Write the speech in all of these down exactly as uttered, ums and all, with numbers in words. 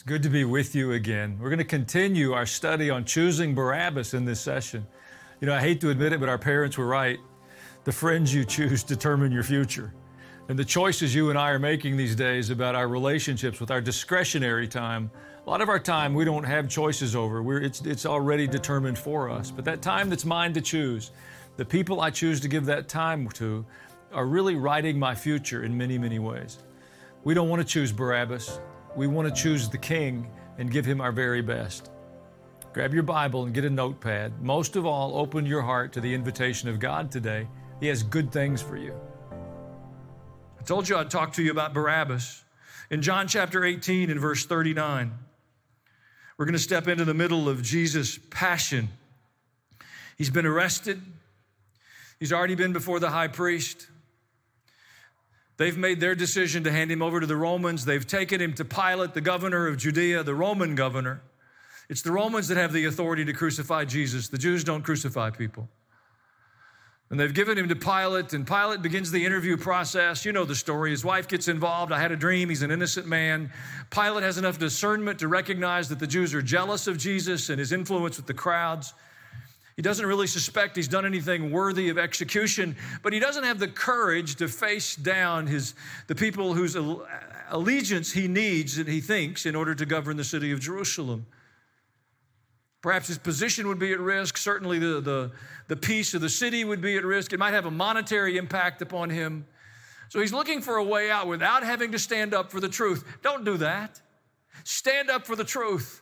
Good to be with you again. We're going to continue our study on choosing Barabbas in this session. You know, I hate to admit it, but our parents were right. The friends you choose determine your future. And the choices you and I are making these days about our relationships with our discretionary time, a lot of our time we don't have choices over. We're, it's, it's already determined for us. But that time that's mine to choose, the people I choose to give that time to are really writing my future in many, many ways. We don't want to choose Barabbas. We want to choose the King and give him our very best. Grab your Bible and get a notepad. Most of all, open your heart to the invitation of God today. He has good things for you. I told you I'd talk to you about Barabbas. In John chapter eighteen and verse thirty-nine, we're going to step into the middle of Jesus' passion. He's been arrested. He's already been before the high priest. They've made their decision to hand him over to the Romans. They've taken him to Pilate, the governor of Judea, the Roman governor. It's the Romans that have the authority to crucify Jesus. The Jews don't crucify people. And they've given him to Pilate, and Pilate begins the interview process. You know the story. His wife gets involved. I had a dream. He's an innocent man. Pilate has enough discernment to recognize that the Jews are jealous of Jesus and his influence with the crowds. He doesn't really suspect he's done anything worthy of execution, but he doesn't have the courage to face down his the people whose allegiance he needs and he thinks in order to govern the city of Jerusalem. Perhaps his position would be at risk. Certainly the, the, the peace of the city would be at risk. It might have a monetary impact upon him. So he's looking for a way out without having to stand up for the truth. Don't do that. Stand up for the truth.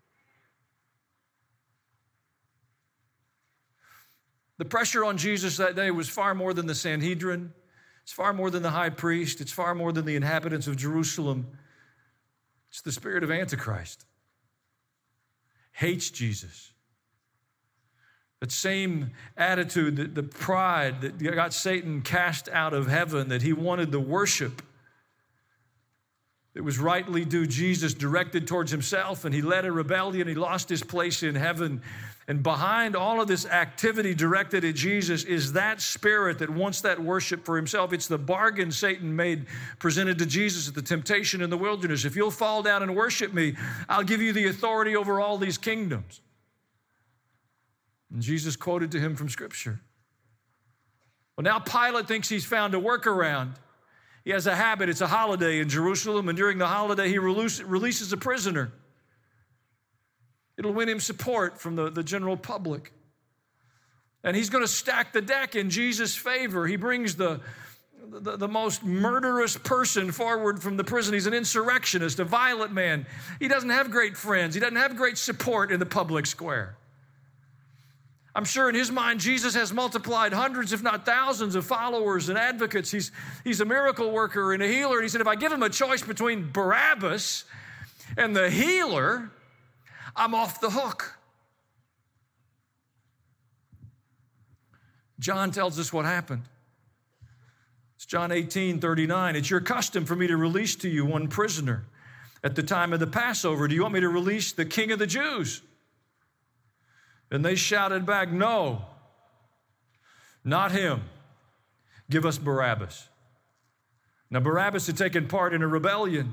The pressure on Jesus that day was far more than the Sanhedrin. It's far more than the high priest. It's far more than the inhabitants of Jerusalem. It's the spirit of Antichrist. Hates Jesus. That same attitude, that the pride that got Satan cast out of heaven, that he wanted the worship that was rightly due Jesus directed towards himself, and he led a rebellion. He lost his place in heaven. And behind all of this activity directed at Jesus is that spirit that wants that worship for himself. It's the bargain Satan made, presented to Jesus at the temptation in the wilderness. If you'll fall down and worship me, I'll give you the authority over all these kingdoms. And Jesus quoted to him from Scripture. Well, now Pilate thinks he's found a workaround. He has a habit. It's a holiday in Jerusalem, and during the holiday, he release, releases a prisoner. It'll win him support from the, the general public. And he's going to stack the deck in Jesus' favor. He brings the, the, the most murderous person forward from the prison. He's an insurrectionist, a violent man. He doesn't have great friends. He doesn't have great support in the public square. I'm sure in his mind, Jesus has multiplied hundreds, if not thousands, of followers and advocates. He's, he's a miracle worker and a healer. And he said, if I give him a choice between Barabbas and the healer, I'm off the hook. John tells us what happened. It's John eighteen thirty-nine. It's your custom for me to release to you one prisoner at the time of the Passover. Do you want me to release the King of the Jews? And they shouted back, no, not him. Give us Barabbas. Now, Barabbas had taken part in a rebellion.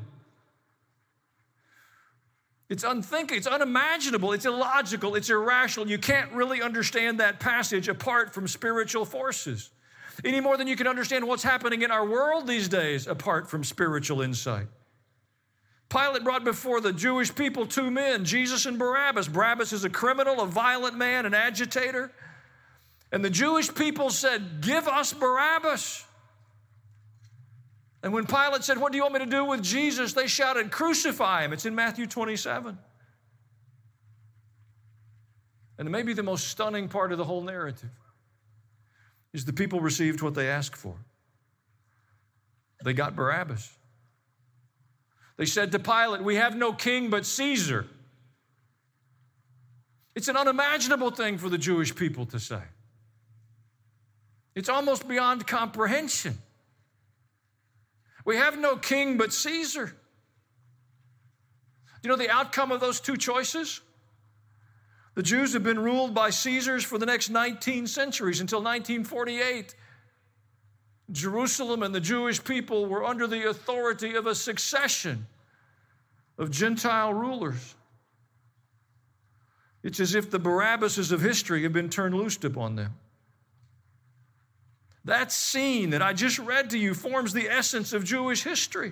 It's unthinkable, it's unimaginable, it's illogical, it's irrational. You can't really understand that passage apart from spiritual forces, any more than you can understand what's happening in our world these days apart from spiritual insight. Pilate brought before the Jewish people two men, Jesus and Barabbas. Barabbas is a criminal, a violent man, an agitator. And the Jewish people said, give us Barabbas. And when Pilate said, what do you want me to do with Jesus? They shouted, crucify him. It's in Matthew twenty-seven. And maybe the most stunning part of the whole narrative is the people received what they asked for. They got Barabbas. They said to Pilate, we have no king but Caesar. It's an unimaginable thing for the Jewish people to say. It's almost beyond comprehension. We have no king but Caesar. Do you know the outcome of those two choices? The Jews have been ruled by Caesars for the next nineteen centuries until nineteen forty-eight. Jerusalem and the Jewish people were under the authority of a succession of Gentile rulers. It's as if the Barabbases of history have been turned loose upon them. That scene that I just read to you forms the essence of Jewish history.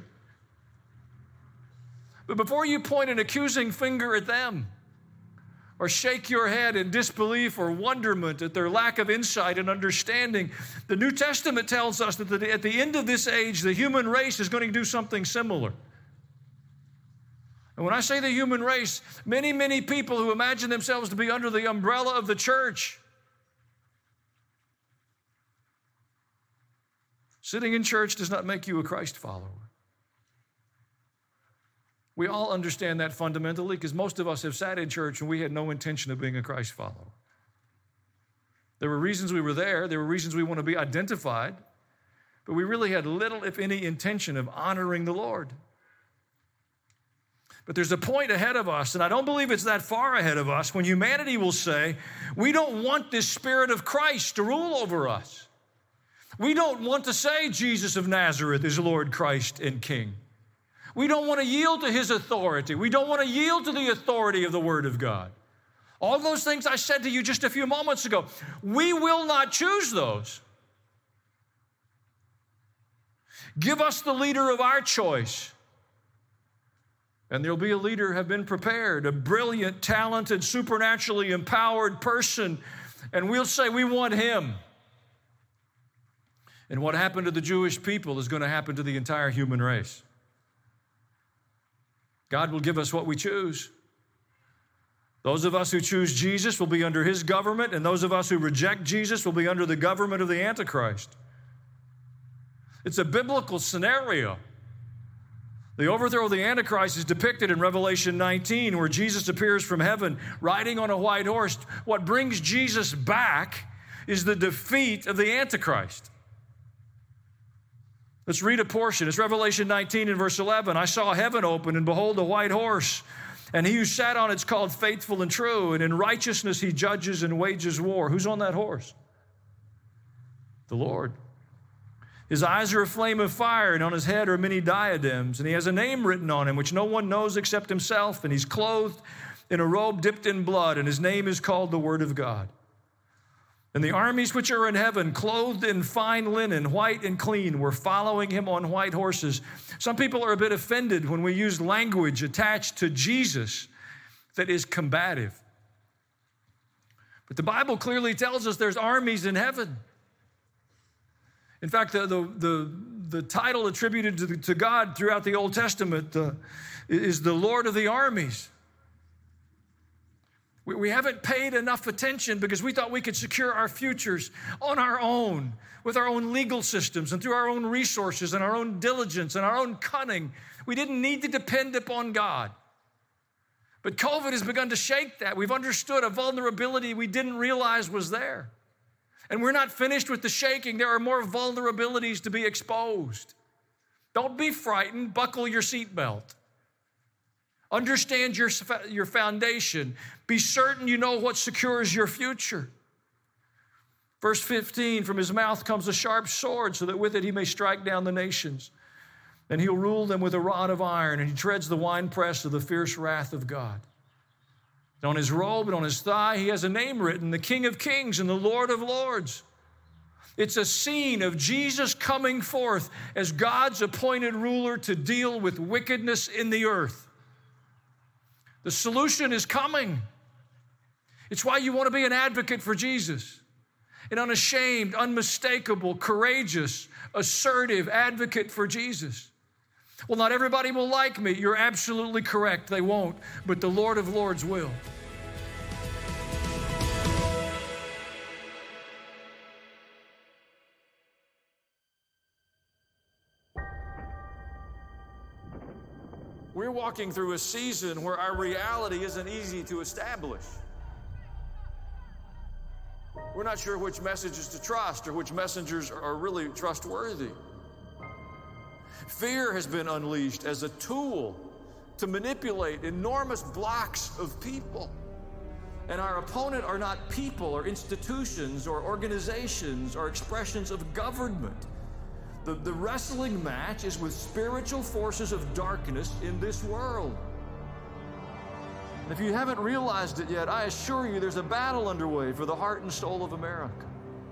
But before you point an accusing finger at them, or shake your head in disbelief or wonderment at their lack of insight and understanding, the New Testament tells us that at the end of this age, the human race is going to do something similar. And when I say the human race, many, many people who imagine themselves to be under the umbrella of the church, sitting in church does not make you a Christ follower. We all understand that fundamentally because most of us have sat in church and we had no intention of being a Christ follower. There were reasons we were there. There were reasons we want to be identified. But we really had little, if any, intention of honoring the Lord. But there's a point ahead of us, and I don't believe it's that far ahead of us, when humanity will say, we don't want this Spirit of Christ to rule over us. We don't want to say Jesus of Nazareth is Lord, Christ, and King. We don't want to yield to His authority. We don't want to yield to the authority of the Word of God. All those things I said to you just a few moments ago, we will not choose those. Give us the leader of our choice. And there'll be a leader have been prepared, a brilliant, talented, supernaturally empowered person, and we'll say we want him. And what happened to the Jewish people is going to happen to the entire human race. God will give us what we choose. Those of us who choose Jesus will be under His government, and those of us who reject Jesus will be under the government of the Antichrist. It's a biblical scenario. The overthrow of the Antichrist is depicted in Revelation nineteen, where Jesus appears from heaven riding on a white horse. What brings Jesus back is the defeat of the Antichrist. Let's read a portion. It's Revelation nineteen and verse eleven. I saw heaven open, and behold, a white horse. And he who sat on it's called Faithful and True, and in righteousness he judges and wages war. Who's on that horse? The Lord. His eyes are a flame of fire, and on his head are many diadems. And he has a name written on him, which no one knows except himself. And he's clothed in a robe dipped in blood, and his name is called the Word of God. And the armies which are in heaven, clothed in fine linen, white and clean, were following him on white horses. Some people are a bit offended when we use language attached to Jesus that is combative. But the Bible clearly tells us there's armies in heaven. In fact, the, the, the, the title attributed to, to God throughout the Old Testament uh, is the Lord of the armies. We haven't paid enough attention because we thought we could secure our futures on our own, with our own legal systems and through our own resources and our own diligence and our own cunning. We didn't need to depend upon God. But COVID has begun to shake that. We've understood a vulnerability we didn't realize was there. And we're not finished with the shaking. There are more vulnerabilities to be exposed. Don't be frightened. Buckle your seatbelt. Understand your, your foundation. Be certain you know what secures your future. Verse fifteen, from his mouth comes a sharp sword, so that with it he may strike down the nations. And he'll rule them with a rod of iron, and he treads the winepress of the fierce wrath of God. And on his robe and on his thigh he has a name written, the King of Kings and the Lord of Lords. It's a scene of Jesus coming forth as God's appointed ruler to deal with wickedness in the earth. The solution is coming. It's why you want to be an advocate for Jesus. An unashamed, unmistakable, courageous, assertive advocate for Jesus. Well, not everybody will like me. You're absolutely correct. They won't. But the Lord of Lords will. We're walking through a season where our reality isn't easy to establish. We're not sure which messages to trust or which messengers are really trustworthy. Fear has been unleashed as a tool to manipulate enormous blocks of people. And our opponent are not people or institutions or organizations or expressions of government. The, the wrestling match is with spiritual forces of darkness in this world. And if you haven't realized it yet, I assure you there's a battle underway for the heart and soul of America.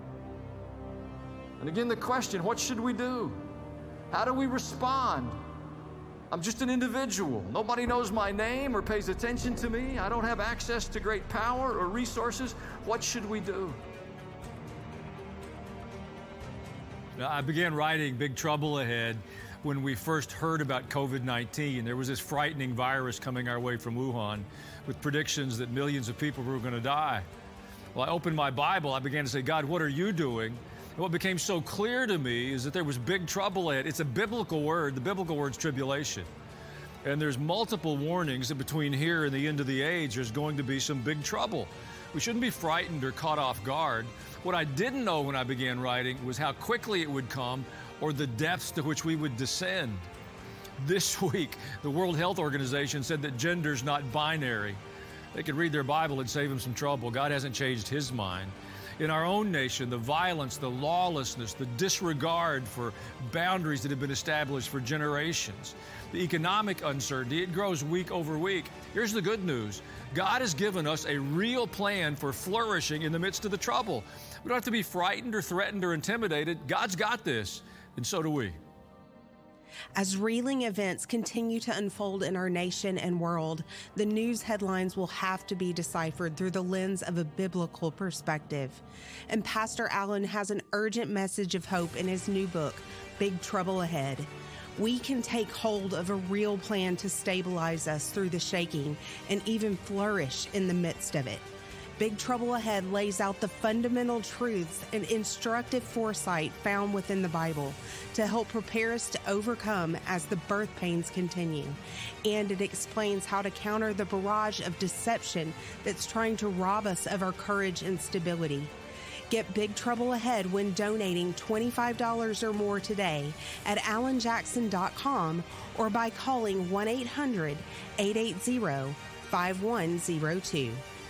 And again, the question, what should we do? How do we respond? I'm just an individual. Nobody knows my name or pays attention to me. I don't have access to great power or resources. What should we do? Now, I began writing Big Trouble Ahead when we first heard about COVID nineteen. There was this frightening virus coming our way from Wuhan with predictions that millions of people were going to die. Well, I opened my Bible. I began to say, God, what are you doing? And what became so clear to me is that there was big trouble ahead. It's a biblical word. The biblical word's tribulation. And there's multiple warnings that between here and the end of the age, there's going to be some big trouble. We shouldn't be frightened or caught off guard. What I didn't know when I began writing was how quickly it would come or the depths to which we would descend. This week, the World Health Organization said that gender's not binary. They could read their Bible and save them some trouble. God hasn't changed his mind. In our own nation, the violence, the lawlessness, the disregard for boundaries that have been established for generations, the economic uncertainty, it grows week over week. Here's the good news. God has given us a real plan for flourishing in the midst of the trouble. We don't have to be frightened or threatened or intimidated. God's got this, and so do we. As reeling events continue to unfold in our nation and world, the news headlines will have to be deciphered through the lens of a biblical perspective. And Pastor Allen has an urgent message of hope in his new book, Big Trouble Ahead. We can take hold of a real plan to stabilize us through the shaking and even flourish in the midst of it. Big Trouble Ahead lays out the fundamental truths and instructive foresight found within the Bible to help prepare us to overcome as the birth pains continue. And it explains how to counter the barrage of deception that's trying to rob us of our courage and stability. Get Big Trouble Ahead when donating twenty-five dollars or more today at allen jackson dot com or by calling one eight hundred eight eight zero five one zero two.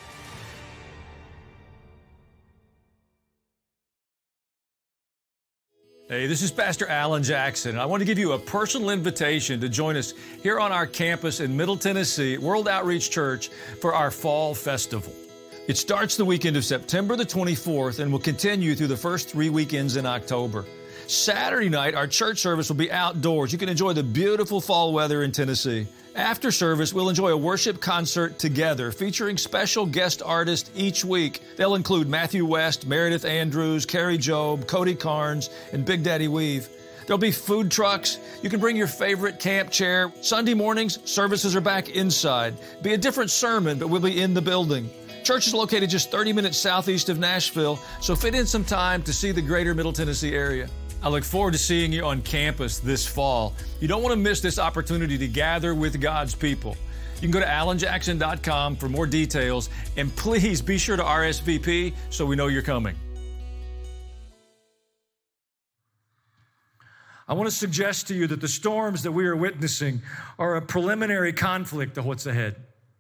Hey, this is Pastor Allen Jackson, and I want to give you a personal invitation to join us here on our campus in Middle Tennessee at World Outreach Church for our Fall Festival. It starts the weekend of September the twenty-fourth and will continue through the first three weekends in October. Saturday night, our church service will be outdoors. You can enjoy the beautiful fall weather in Tennessee. After service, we'll enjoy a worship concert together featuring special guest artists each week. They'll include Matthew West, Meredith Andrews, Carrie Job, Cody Carnes, and Big Daddy Weave. There'll be food trucks. You can bring your favorite camp chair. Sunday mornings, services are back inside. Be a different sermon, but we'll be in the building. Church is located just thirty minutes southeast of Nashville, so fit in some time to see the greater Middle Tennessee area. I look forward to seeing you on campus this fall. You don't want to miss this opportunity to gather with God's people. You can go to allen jackson dot com for more details, and please be sure to R S V P so we know you're coming. I want to suggest to you that the storms that we are witnessing are a preliminary conflict of what's ahead.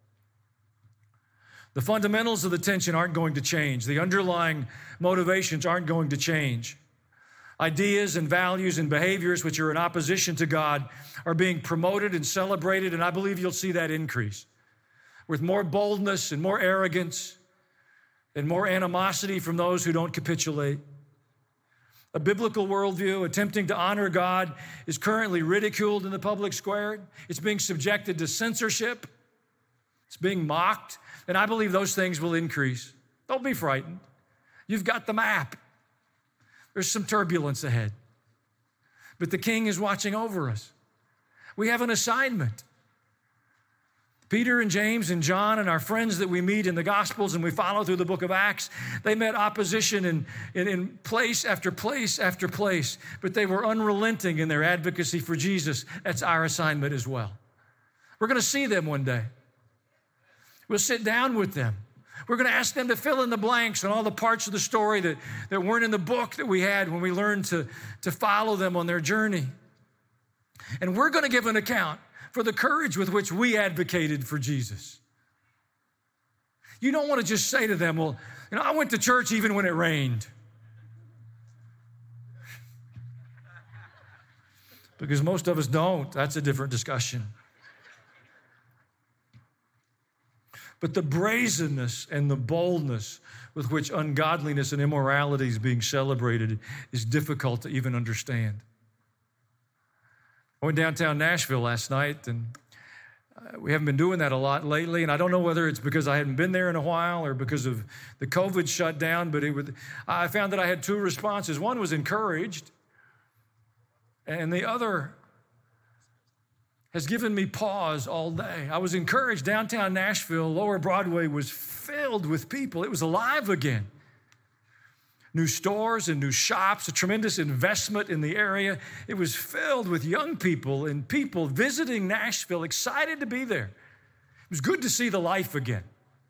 The fundamentals of the tension aren't going to change. The underlying motivations aren't going to change. Ideas and values and behaviors which are in opposition to God are being promoted and celebrated, and I believe you'll see that increase with more boldness and more arrogance and more animosity from those who don't capitulate. A biblical worldview attempting to honor God is currently ridiculed in the public square. It's being subjected to censorship. It's being mocked, and I believe those things will increase. Don't be frightened. You've got the map. There's some turbulence ahead. But the King is watching over us. We have an assignment. Peter and James and John and our friends that we meet in the Gospels and we follow through the book of Acts, they met opposition in, in, in place after place after place, but they were unrelenting in their advocacy for Jesus. That's our assignment as well. We're going to see them one day. We'll sit down with them. We're going to ask them to fill in the blanks on all the parts of the story that, that weren't in the book that we had when we learned to, to follow them on their journey. And we're going to give an account for the courage with which we advocated for Jesus. You don't want to just say to them, well, you know, I went to church even when it rained. Because most of us don't. That's a different discussion. But the brazenness and the boldness with which ungodliness and immorality is being celebrated is difficult to even understand. I went downtown Nashville last night, and we haven't been doing that a lot lately, and I don't know whether it's because I hadn't been there in a while or because of the COVID shutdown, but it would, I found that I had two responses. One was encouraged, and the other has given me pause all day. I was encouraged. Downtown Nashville, Lower Broadway was filled with people. It was alive again. New stores and new shops, a tremendous investment in the area. It was filled with young people and people visiting Nashville, excited to be there. It was good to see the life again.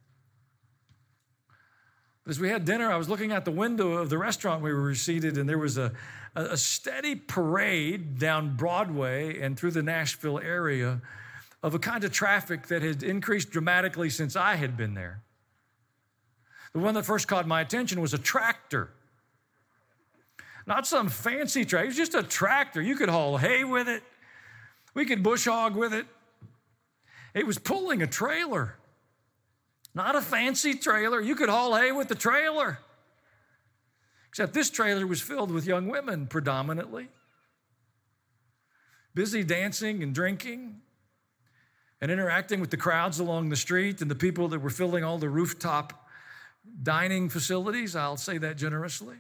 As we had dinner, I was looking out the window of the restaurant we were seated, and there was a, a steady parade down Broadway and through the Nashville area of a kind of traffic that had increased dramatically since I had been there. The one that first caught my attention was a tractor. Not some fancy tractor, it was just a tractor. You could haul hay with it. We could bush hog with it. It was pulling a trailer. Not a fancy trailer. You could haul hay with the trailer. Except this trailer was filled with young women predominantly, busy dancing and drinking and interacting with the crowds along the street and the people that were filling all the rooftop dining facilities. I'll say that generously.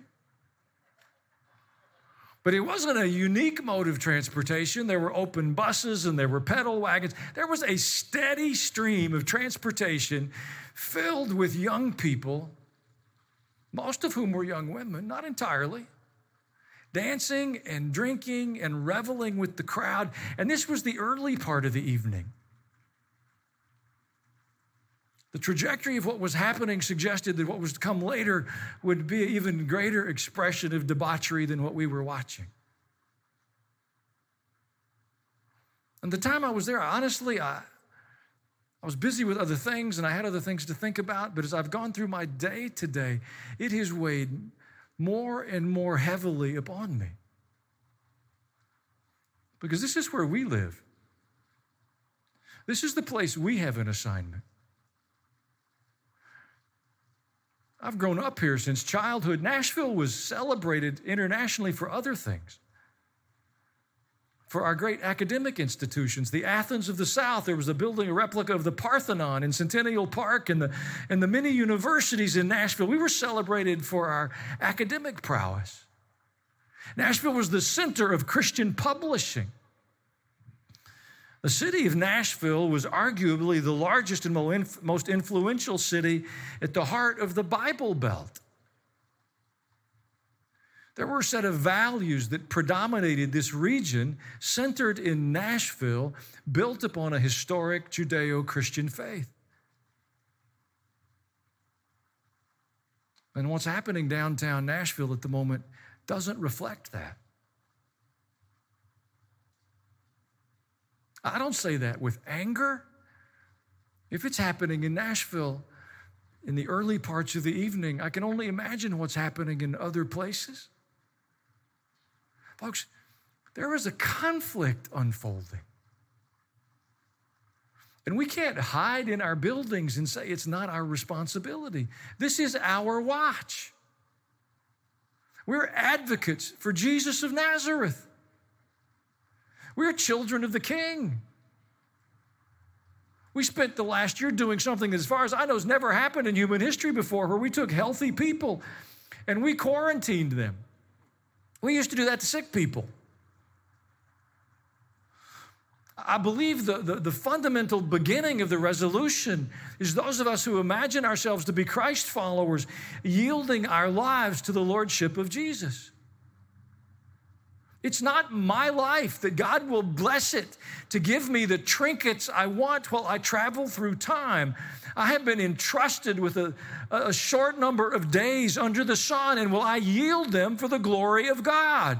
But it wasn't a unique mode of transportation. There were open buses and there were pedal wagons. There was a steady stream of transportation filled with young people, most of whom were young women, not entirely, dancing and drinking and reveling with the crowd. And this was the early part of the evening. The trajectory of what was happening suggested that what was to come later would be an even greater expression of debauchery than what we were watching. And the time I was there, honestly, I, I was busy with other things and I had other things to think about, but as I've gone through my day today, it has weighed more and more heavily upon me. Because this is where we live. This is the place we have an assignment. I've grown up here since childhood. Nashville was celebrated internationally for other things. For our great academic institutions, the Athens of the South, there was a building, a replica of the Parthenon in Centennial Park, and the, and the many universities in Nashville. We were celebrated for our academic prowess. Nashville was the center of Christian publishing. The city of Nashville was arguably the largest and most influential city at the heart of the Bible Belt. There were a set of values that predominated this region, centered in Nashville, built upon a historic Judeo-Christian faith. And what's happening downtown Nashville at the moment doesn't reflect that. I don't say that with anger. If it's happening in Nashville in the early parts of the evening, I can only imagine what's happening in other places. Folks, there is a conflict unfolding. And we can't hide in our buildings and say it's not our responsibility. This is our watch. We're advocates for Jesus of Nazareth. We're children of the King. We spent the last year doing something that, as far as I know, has never happened in human history before, where we took healthy people and we quarantined them. We used to do that to sick people. I believe the, the, the fundamental beginning of the resolution is those of us who imagine ourselves to be Christ followers yielding our lives to the lordship of Jesus. It's not my life that God will bless it to give me the trinkets I want while I travel through time. I have been entrusted with a, a short number of days under the sun, and will I yield them for the glory of God?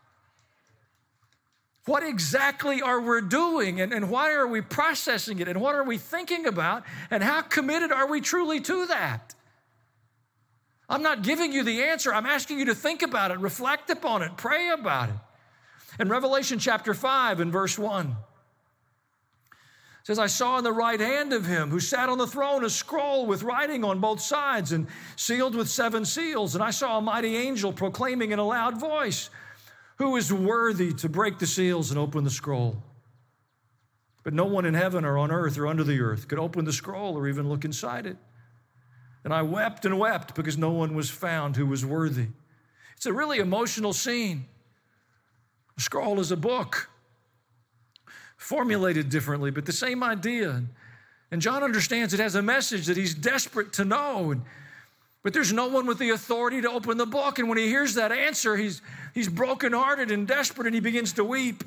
What exactly are we doing, and, and why are we processing it, and what are we thinking about, and how committed are we truly to that? I'm not giving you the answer. I'm asking you to think about it, reflect upon it, pray about it. In Revelation chapter five and verse one, It says, I saw in the right hand of him who sat on the throne a scroll with writing on both sides and sealed with seven seals. And I saw a mighty angel proclaiming in a loud voice, who is worthy to break the seals and open the scroll? But no one in heaven or on earth or under the earth could open the scroll or even look inside it. And I wept and wept because no one was found who was worthy. It's a really emotional scene. The scroll is a book, formulated differently, but the same idea. And John understands it has a message that he's desperate to know. And, but there's no one with the authority to open the book. And when he hears that answer, he's, he's brokenhearted and desperate, and he begins to weep.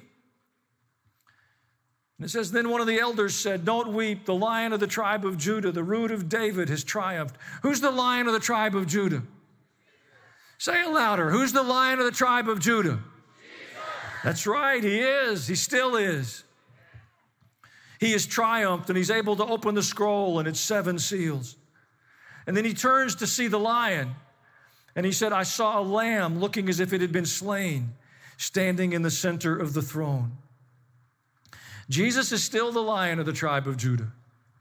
And it says, then one of the elders said, don't weep. The Lion of the tribe of Judah, the Root of David, has triumphed. Who's the Lion of the tribe of Judah? Say it louder. Who's the Lion of the tribe of Judah? Jesus. That's right. He is. He still is. He has triumphed, and he's able to open the scroll and its seven seals. And then he turns to see the lion, and he said, I saw a lamb looking as if it had been slain, standing in the center of the throne. Jesus is still the Lion of the tribe of Judah.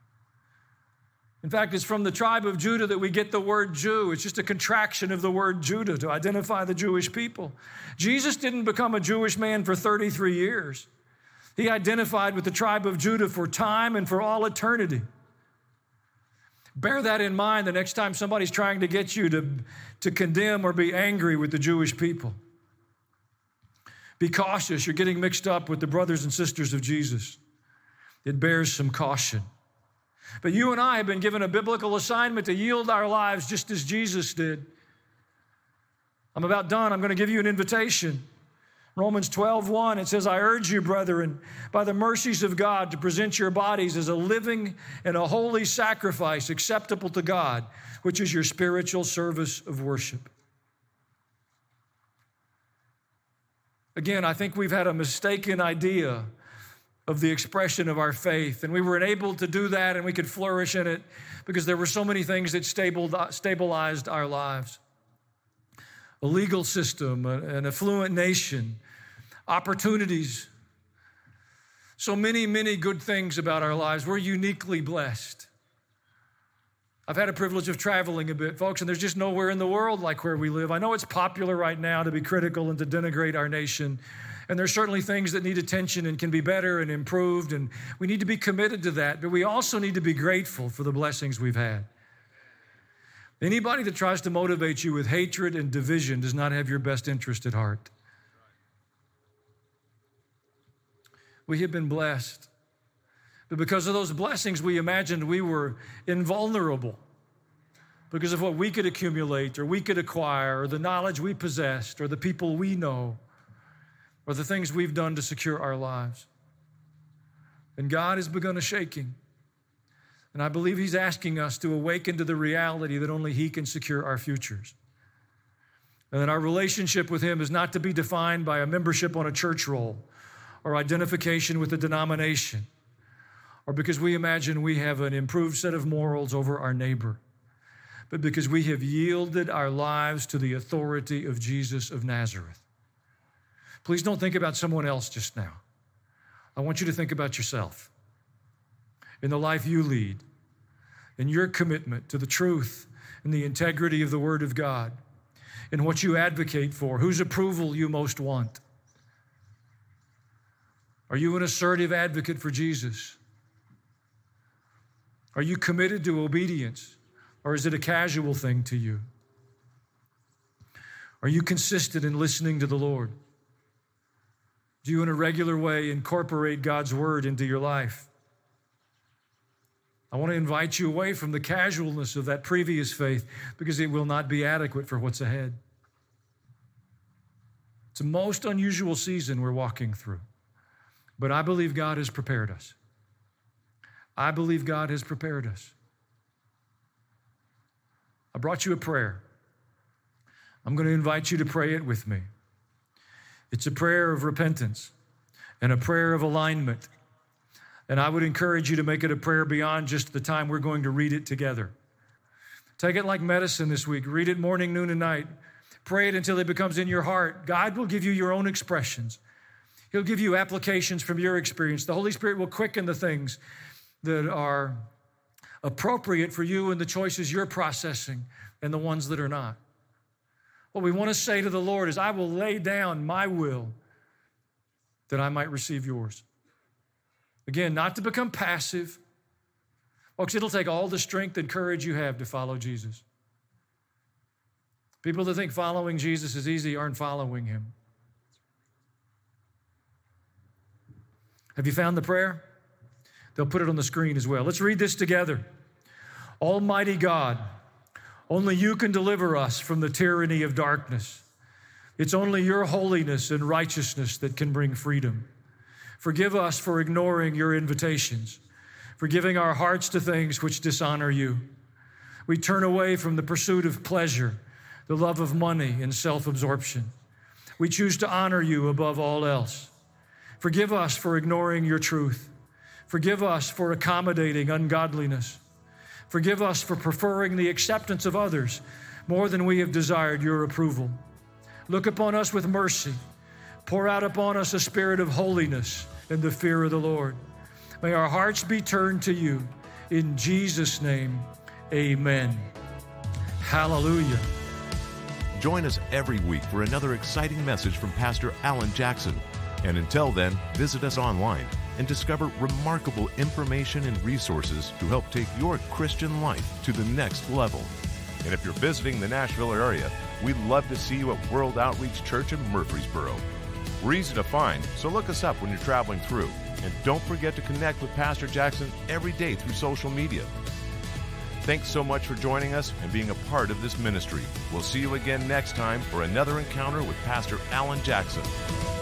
In fact, it's from the tribe of Judah that we get the word Jew. It's just a contraction of the word Judah to identify the Jewish people. Jesus didn't become a Jewish man for thirty-three years. He identified with the tribe of Judah for time and for all eternity. Bear that in mind the next time somebody's trying to get you to, to condemn or be angry with the Jewish people. Be cautious. You're getting mixed up with the brothers and sisters of Jesus. It bears some caution. But you and I have been given a biblical assignment to yield our lives just as Jesus did. I'm about done. I'm going to give you an invitation. Romans twelve one, it says, I urge you, brethren, by the mercies of God, to present your bodies as a living and a holy sacrifice acceptable to God, which is your spiritual service of worship. Again, I think we've had a mistaken idea of the expression of our faith, and we were enabled to do that, and we could flourish in it because there were so many things that stabilized our lives. A legal system, an affluent nation, opportunities. So many, many good things about our lives. We're uniquely blessed. I've had a privilege of traveling a bit, folks, and there's just nowhere in the world like where we live. I know it's popular right now to be critical and to denigrate our nation, and there's certainly things that need attention and can be better and improved, and we need to be committed to that, but we also need to be grateful for the blessings we've had. Anybody that tries to motivate you with hatred and division does not have your best interest at heart. We have been blessed. But because of those blessings, we imagined we were invulnerable because of what we could accumulate or we could acquire or the knowledge we possessed or the people we know or the things we've done to secure our lives. And God has begun a shaking. And I believe he's asking us to awaken to the reality that only he can secure our futures. And that our relationship with him is not to be defined by a membership on a church roll or identification with a denomination or because we imagine we have an improved set of morals over our neighbor, but because we have yielded our lives to the authority of Jesus of Nazareth. Please don't think about someone else just now. I want you to think about yourself. In the life you lead, in your commitment to the truth and the integrity of the Word of God, in what you advocate for, whose approval you most want. Are you an assertive advocate for Jesus? Are you committed to obedience, or is it a casual thing to you? Are you consistent in listening to the Lord? Do you in a regular way incorporate God's Word into your life? I want to invite you away from the casualness of that previous faith because it will not be adequate for what's ahead. It's a most unusual season we're walking through, but I believe God has prepared us. I believe God has prepared us. I brought you a prayer. I'm going to invite you to pray it with me. It's a prayer of repentance and a prayer of alignment. And I would encourage you to make it a prayer beyond just the time we're going to read it together. Take it like medicine this week. Read it morning, noon, and night. Pray it until it becomes in your heart. God will give you your own expressions. He'll give you applications from your experience. The Holy Spirit will quicken the things that are appropriate for you and the choices you're processing and the ones that are not. What we want to say to the Lord is, I will lay down my will that I might receive yours. Again, not to become passive. Folks, it'll take all the strength and courage you have to follow Jesus. People that think following Jesus is easy aren't following him. Have you found the prayer? They'll put it on the screen as well. Let's read this together. Almighty God, only you can deliver us from the tyranny of darkness. It's only your holiness and righteousness that can bring freedom. Forgive us for ignoring your invitations, for giving our hearts to things which dishonor you. We turn away from the pursuit of pleasure, the love of money, and self-absorption. We choose to honor you above all else. Forgive us for ignoring your truth. Forgive us for accommodating ungodliness. Forgive us for preferring the acceptance of others more than we have desired your approval. Look upon us with mercy. Pour out upon us a spirit of holiness and the fear of the Lord. May our hearts be turned to you. In Jesus' name, amen. Hallelujah. Join us every week for another exciting message from Pastor Alan Jackson. And until then, visit us online and discover remarkable information and resources to help take your Christian life to the next level. And if you're visiting the Nashville area, we'd love to see you at World Outreach Church in Murfreesboro. We're easy to find, so look us up when you're traveling through. And don't forget to connect with Pastor Jackson every day through social media. Thanks so much for joining us and being a part of this ministry. We'll see you again next time for another encounter with Pastor Alan Jackson.